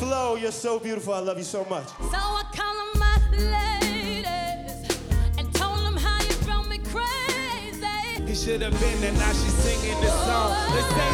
Flo, you're so beautiful. I love you so much. So I call them my ladies and told them how you drove me crazy. He should have been there, now she's singing this song. They say